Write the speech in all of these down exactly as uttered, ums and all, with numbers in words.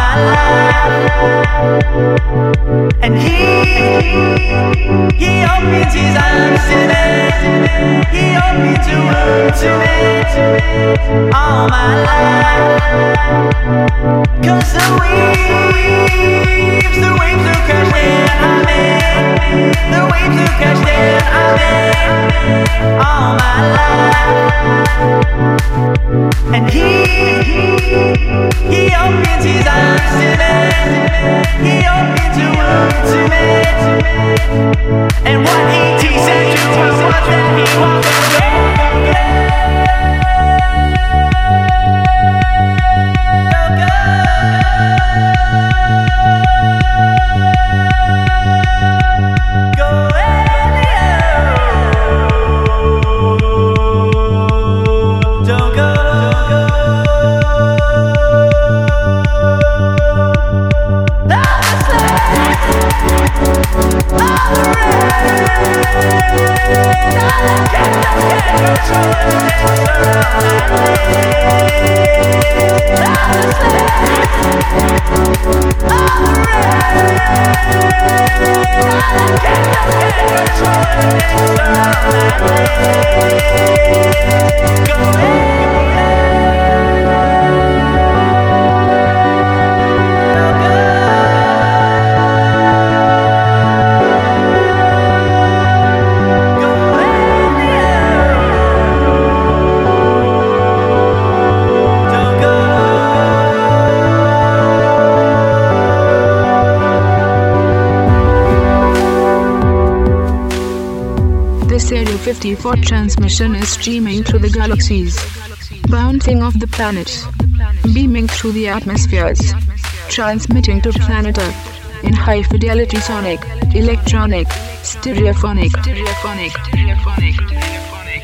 my life. And he, he opens his arms to me. He opens a room to me all my life. Cause the waves, the waves will crash down on me. The waves will crash down on me all my life. And he, he opens his arms to me. He opens a room to me. And what he said to us was that he was a fifty-four transmission is streaming through the galaxies, bouncing off the planets, beaming through the atmospheres, transmitting to planet Earth in high fidelity sonic, electronic, stereophonic, stereophonic, stereophonic, stereophonic.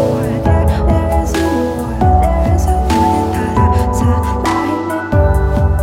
There's a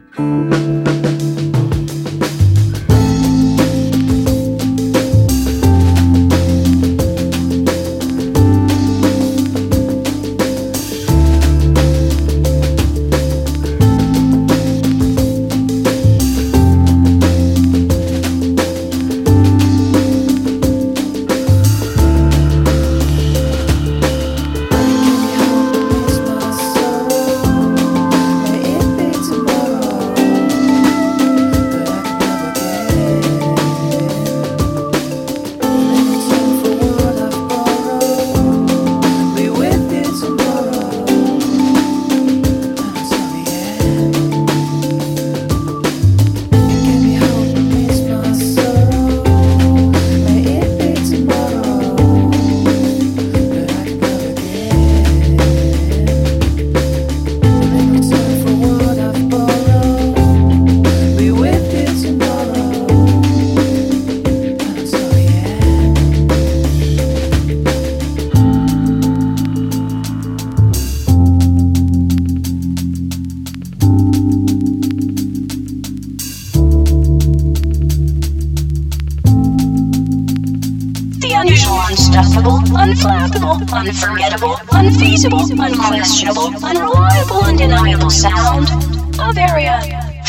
Unflappable, unforgettable, unfeasible, unquestionable, unreliable, undeniable sound of Area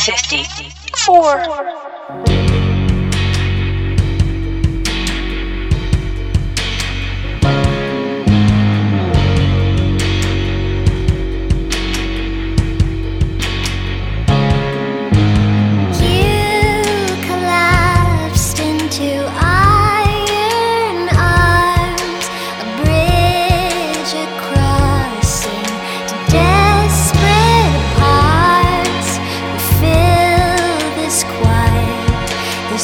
fifty-four. This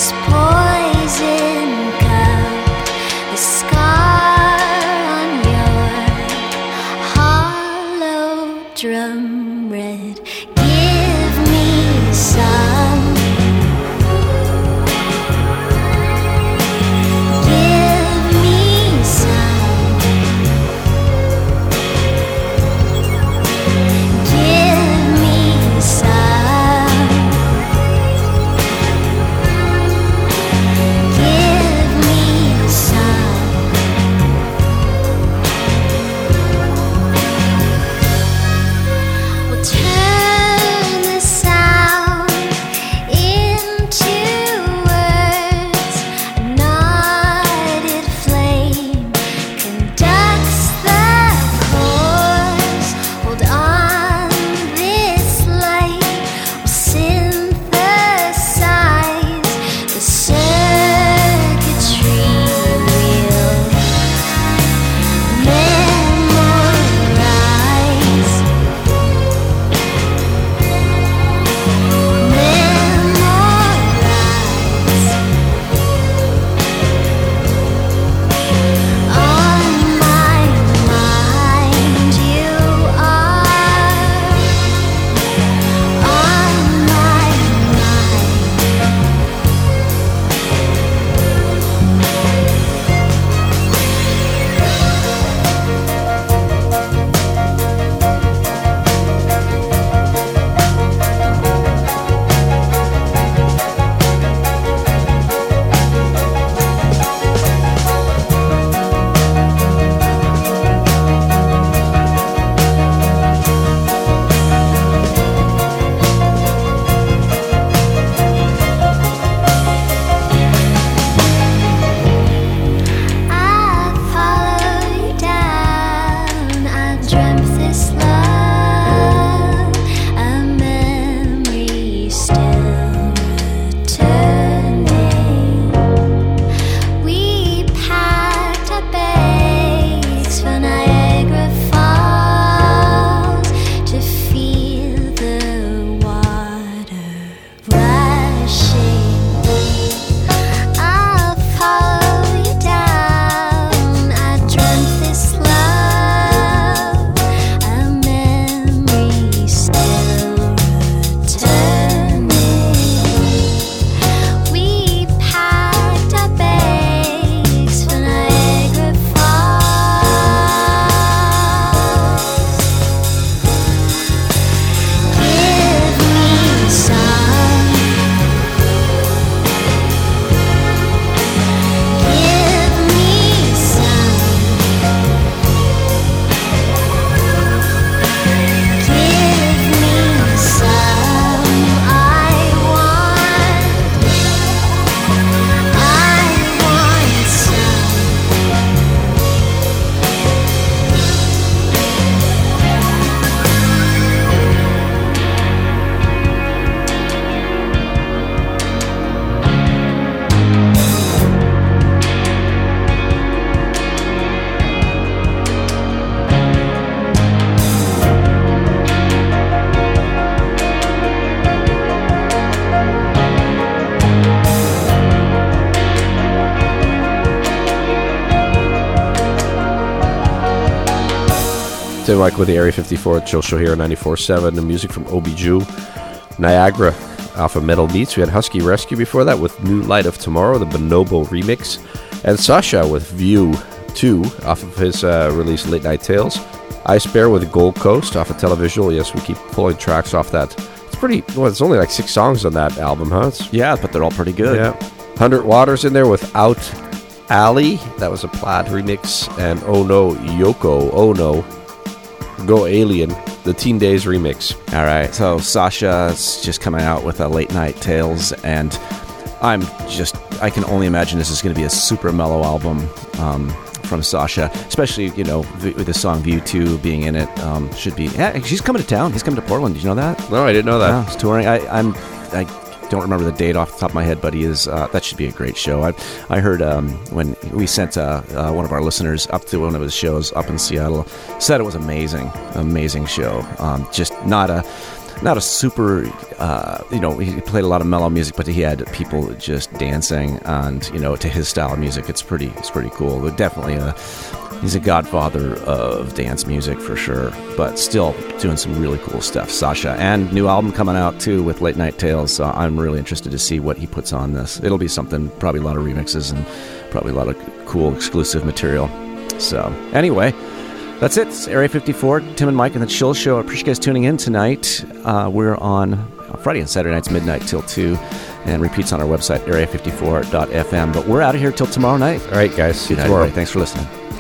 Tim Mike with the Area fifty-four Chill Show here on ninety-four point seven. The music from Obi Jew. Niagara off of Metal Beats. We had Husky Rescue before that with New Light of Tomorrow, the Bonobo remix. And Sasha with View two off of his uh, release Late Night Tales. Ice Bear with Gold Coast off of Televisual. Yes, we keep pulling tracks off that. It's pretty, well, it's only like six songs on that album, huh? It's, yeah, but they're all pretty good. Yeah. one hundred Waters in there with Out Alley. That was a Plaid remix. And Oh No, Yoko, Oh No, Go Alien, the Teen Days remix. All right, so Sasha's just coming out with a Late Night Tales, and I'm just, I can only imagine this is going to be a super mellow album um, from Sasha, especially, you know, with the song View two being in it. Um, should be, yeah, she's coming to town. He's coming to Portland. Did you know that? No, I didn't know that. Yeah, he's touring. I, I'm, I don't remember the date off the top of my head, but he is, uh, that should be a great show. I I heard um, when we sent uh, uh, one of our listeners up to one of his shows up in Seattle, said it was amazing, amazing show. Um, just not a, not a super, uh, you know, he played a lot of mellow music, but he had people just dancing and, you know, to his style of music. It's pretty, it's pretty cool. But definitely a, he's a godfather of dance music for sure, but still doing some really cool stuff. Sasha, and new album coming out too with Late Night Tales. So I'm really interested to see what he puts on this. It'll be something, probably a lot of remixes and probably a lot of cool exclusive material. So anyway, that's it. It's Area fifty-four, Tim and Mike and the Chill Show. I appreciate you guys tuning in tonight. Uh, we're on Friday and Saturday nights, midnight till two, and repeats on our website, area fifty-four dot f m. But we're out of here till tomorrow night. All right, guys. See you tomorrow. Everybody. Thanks for listening.